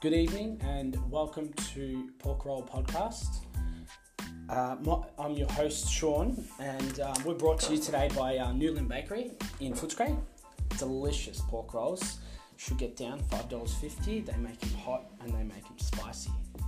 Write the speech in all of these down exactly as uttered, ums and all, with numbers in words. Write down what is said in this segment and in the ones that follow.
Good evening and welcome to Pork Roll Podcast. Uh, my, I'm your host Sean, and um, we're brought to you today by uh, Newland Bakery in Footscray. Delicious pork rolls. Should get down five dollars fifty. They make them hot and they make them spicy.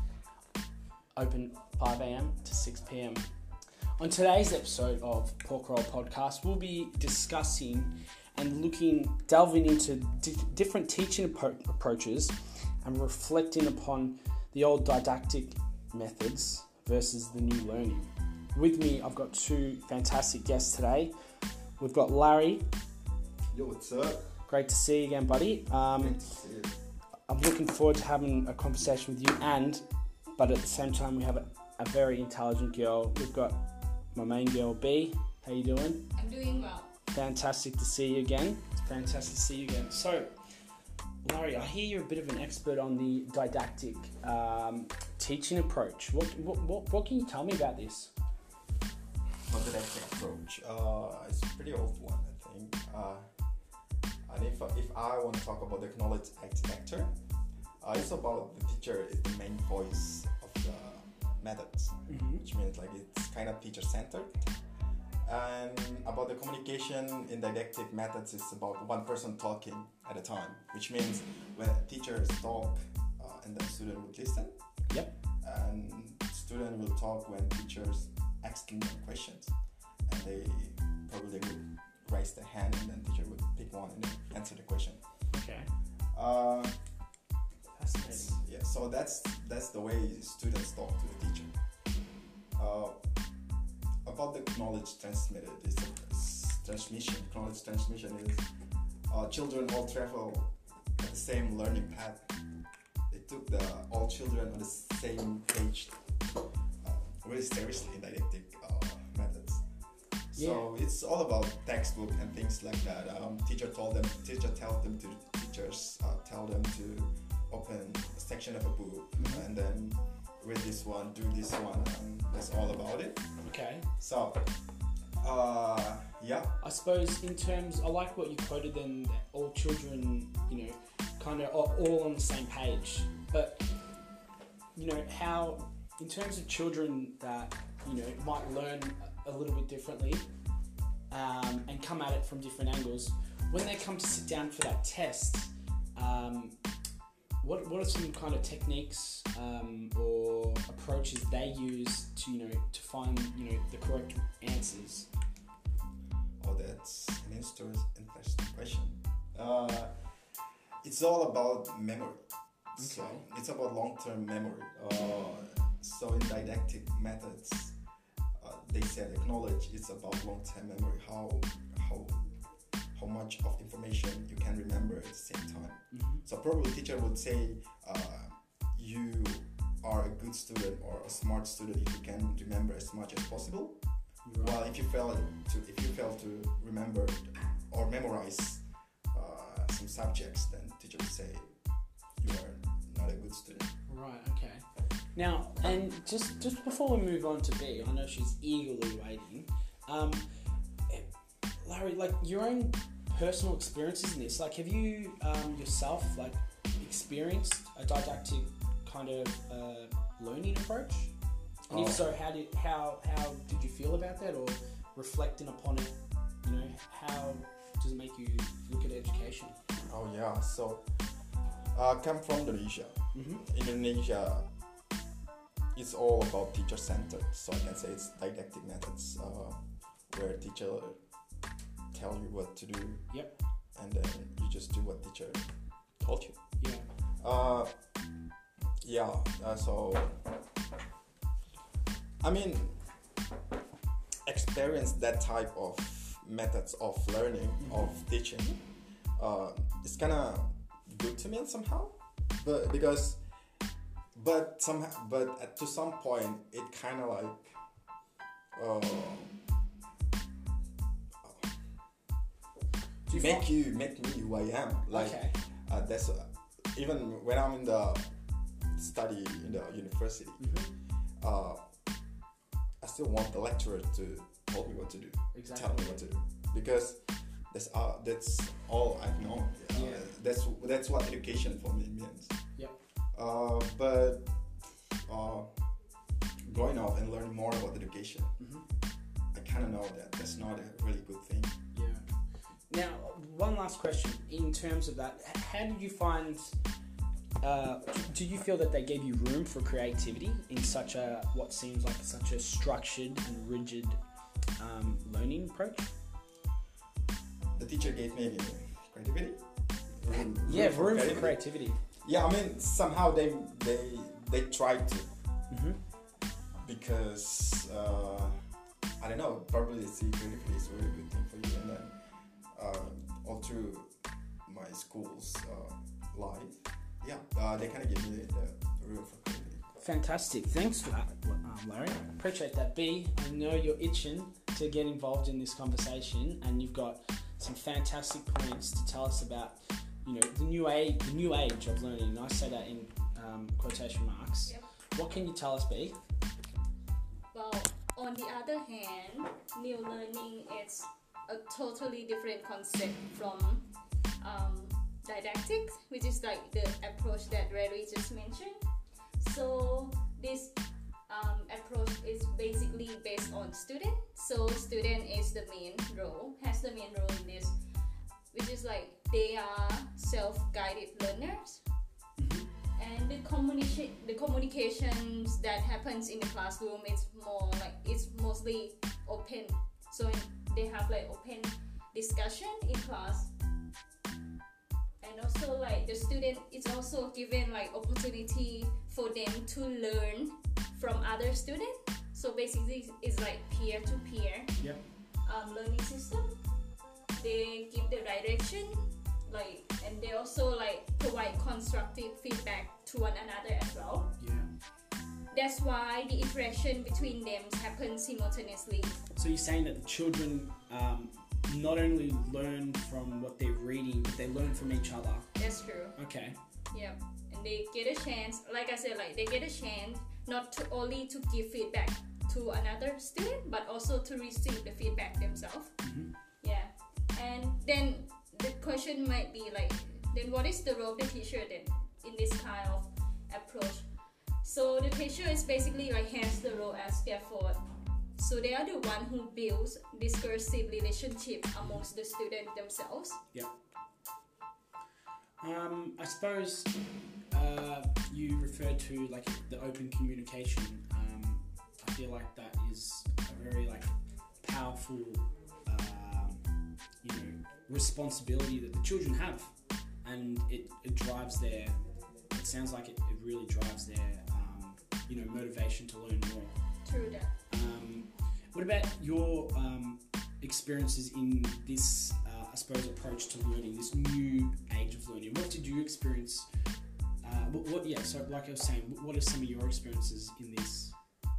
Open five a.m. to six p.m. On today's episode of Pork Roll Podcast, we'll be discussing and looking, delving into di- different teaching appro- approaches and reflecting upon the old didactic methods versus the new learning. With me, I've got two fantastic guests today. We've got Larry. Yo, what's up? Great to see you again, buddy. Um, Great to see you. I'm looking forward to having a conversation with you, and but at the same time, we have a, a very intelligent girl. We've got my main girl, B. How you doing? I'm doing well. Fantastic to see you again. Fantastic to see you again. So, Larry, I hear you're a bit of an expert on the didactic um, teaching approach. What, what what what can you tell me about this? What didactic approach? Uh, it's a pretty old one, I think. Uh, and if if I want to talk about the knowledge architecture, uh, it's about the teacher is the main voice of the methods, Mm-hmm. which means like it's kind of teacher centered. And about the communication in didactic methods, it's about one person talking at a time, which means when teachers talk uh, and the student would listen. Yep. And student will talk when teachers asking them questions, and they probably would raise their hand, and then teacher would pick one and then answer the question. Okay. Uh, Fascinating. yeah, so that's that's the way students talk to the teacher. Uh, about the knowledge transmitted, is transmission. Knowledge transmission is uh, children all travel at the same learning path. They took the all children on the same page uh, really seriously in didactic uh, methods. So it's all about textbook and things like that. Um, teacher told them, teacher tell them to teachers uh, tell them to open a section of a book, Mm-hmm. and then read this one, do this one, and that's all about it. Okay. So, uh, yeah. I suppose in terms, I like what you quoted then, that all children, you know, kind of are all on the same page. But, you know, how, in terms of children that, you know, might learn a little bit differently um, and come at it from different angles, when they come to sit down for that test, um, what what are some kind of techniques um, or approaches they use to, you know, to find, you know, the correct answers? Oh, that's an interesting interesting question. Uh, it's all about memory. So Okay. it's about long-term memory. Uh, so in didactic methods, uh, they said knowledge is about long-term memory. How how how much of information you can remember at the same time. Mm-hmm. So probably teacher would say uh, you are a good student or a smart student if you can remember as much as possible. Right. Well, if you fail to if you fail to remember or memorize uh, some subjects, then teacher would say you are not a good student. Right, okay. Now, and just just before we move on to B, I know she's eagerly waiting. Um, Larry, like your own personal experiences in this, like have you um, yourself like experienced a didactic kind of uh, learning approach? And Oh. if so, how did how how did you feel about that, or reflecting upon it? You know, how does it make you look at education? Oh yeah, so uh, come from Indonesia. Mm-hmm. Indonesia, it's all about teacher centered. So I can say it's didactic methods uh, where teacher tell you what to do. Yep. And then you just do what teacher told you. Yeah. Uh, yeah. Uh, so, I mean, experience that type of methods of learning, Mm-hmm. of teaching. Uh, it's kind of good to me somehow, but because, but somehow, but at, to some point, it kind of like. Uh, Do you make find- you make me who I am. Like okay. uh, that's uh, even when I'm in the study in the university, Mm-hmm. uh, I still want the lecturer to tell me what to do, Exactly. tell me what to do, because that's uh, that's all I've known. Uh, Yeah. That's that's what education for me means. Yep. Uh, but uh, growing up and learning more about education, Mm-hmm. I kind of know that that's not a really good thing. Yeah. Now, one last question. In terms of that, h- how did you find? Uh, do you feel that they gave you room for creativity in such a what seems like such a structured and rigid um, learning approach? The teacher gave me creativity. Room- Yeah, for room for creativity. Yeah, I mean somehow they they they tried to Mm-hmm. because uh, I don't know, probably they see creativity is a really good thing for you, and then uh, all through my school's uh, life, yeah, uh, they kind of give me the, the room for creativity. Fantastic. Thanks for that, um, Larry. Appreciate that. B, I know you're itching to get involved in this conversation, and you've got some fantastic points to tell us about, you know, the new age, the new age of learning. And I say that in um, quotation marks. Yep. What can you tell us, B? Well, on the other hand, new learning is a totally different concept from um, didactics, which is like the approach that Larry just mentioned. So this um, approach is basically based on student. So student is the main role, has the main role in this, which is like they are self-guided learners. And the communication, the communications that happens in the classroom, it's more like it's mostly open. So they have like open discussion in class, and also like the student is also given like opportunity for them to learn from other students. So basically, it's like peer to peer Yep. um, learning system. They give the direction, like, and they also like provide constructive feedback to one another as well. Yeah. That's why the interaction between them happens simultaneously. So you're saying that the children um, not only learn from what they're reading, but they learn from each other. That's true. Okay. Yeah, and they get a chance, like I said, like they get a chance not to only to give feedback to another student, but also to receive the feedback themselves. Mm-hmm. Yeah, and then the question might be like, then what is the role of the teacher then in this kind of approach? So the teacher is basically like has the role as scaffold. So they are the one who builds discursive relationship amongst the students themselves. Yep. Um, I suppose uh, you referred to like the open communication. Um, I feel like that is a very like powerful, um, you know, responsibility that the children have, and it, it drives their. It sounds like it, it really drives their, um, you know, motivation to learn more. True that. Um, what about your um, experiences in this, uh, I suppose, approach to learning, this new age of learning? What did you experience? Uh, what, what, yeah, so like I was saying, what are some of your experiences in this?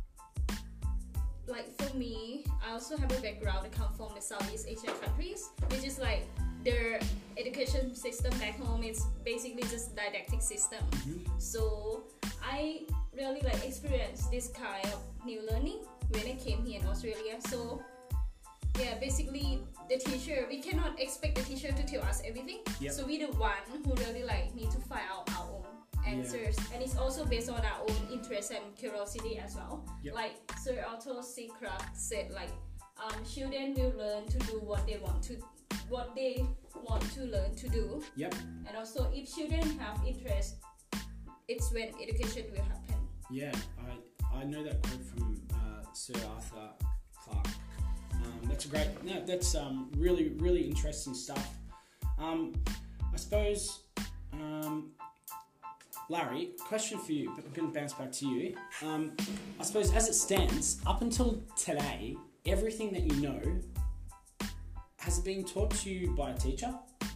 Like for me, I also have a background. I come from the Southeast Asian countries, which is like their education system back home. It's basically just didactic system. Mm-hmm. So I really like experienced this kind of new learning when I came here in Australia. So yeah, basically the teacher, we cannot expect the teacher to tell us everything. Yep. So we the one who really like need to find out our own answers, yeah. And it's also based on our own interest and curiosity as well. Yep. Like Sir Arthur C. Clarke said, like um, children will learn to do what they want to, what they want to learn to do. Yep. And also, if children have interest, it's when education will happen. Yeah, I I know that quote from uh, Sir Arthur Clarke. Um, that's a great. No, that's um, really really interesting stuff. Um, I suppose. Um, Larry, question for you. I'm going to bounce back to you. Um, I suppose as it stands, up until today, everything that you know, has it been taught to you by a teacher?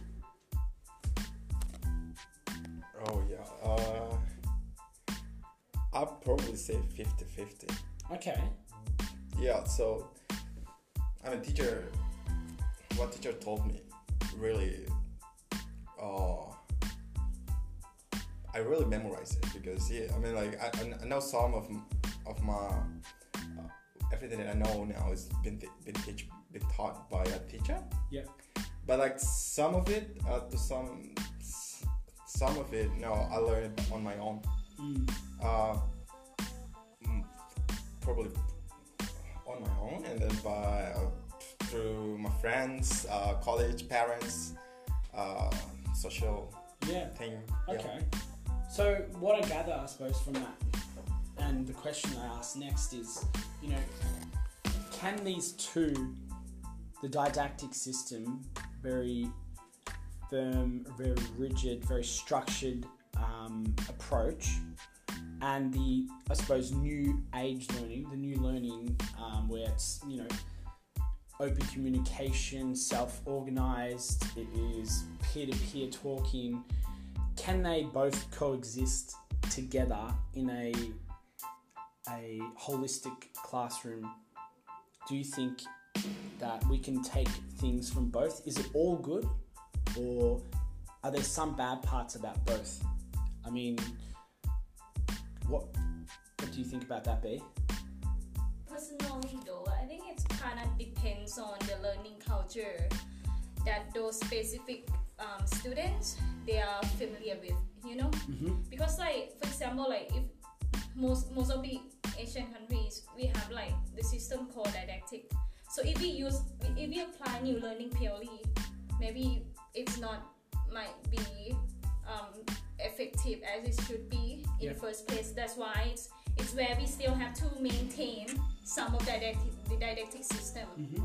Oh yeah, uh, I'd probably say fifty-fifty. Okay. Yeah, so I mean, teacher, what teacher told me really, uh, I really memorized it because yeah, I mean like I, I know some of of my uh, everything that I know now is been th- been teach, been taught by a teacher. Yeah. But like some of it, uh, to some some of it, no, I learned on my own. Mm. Uh, mm, probably on my own, and then by uh, through my friends, uh, college, parents, uh, social Yeah. thing. Okay. So what I gather, I suppose, from that, and the question I ask next is, you know, can these two, the didactic system, very firm, very rigid, very structured um, approach, and the, I suppose, new age learning, the new learning um, where it's, you know, open communication, self-organized, it is peer-to-peer talking, can they both coexist together in a a holistic classroom? Do you think that we can take things from both? Is it all good, or are there some bad parts about both? I mean, what what do you think about that, B? Personally though, I think it kind of depends on the learning culture that those specific um, students they are familiar with, you know. Mm-hmm. Because like for example, like if most most of the Asian countries we have like the system called didactic. So if we use if we apply new learning purely, maybe it's not might be um, effective as it should be in Yeah. the first place. That's why it's it's where we still have to maintain some of the didactic, the didactic system. Mm-hmm.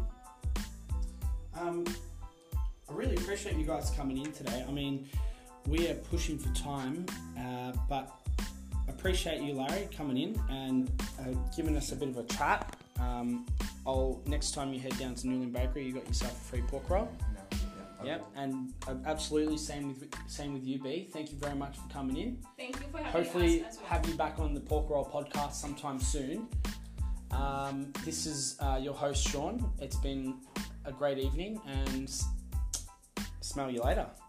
Um, I really appreciate you guys coming in today. I mean, we are pushing for time, uh, but appreciate you, Larry, coming in and uh, giving us a bit of a chat. Um, I'll next time you head down to Newland Bakery, you got yourself a free pork roll. No, yeah. Yep, and uh, absolutely same with same with you, B. Thank you very much for coming in. Thank you for having Hopefully us as well. have you back on the Pork Roll podcast sometime soon. Um, this is uh, your host, Sean. It's been a great evening, and smell you later.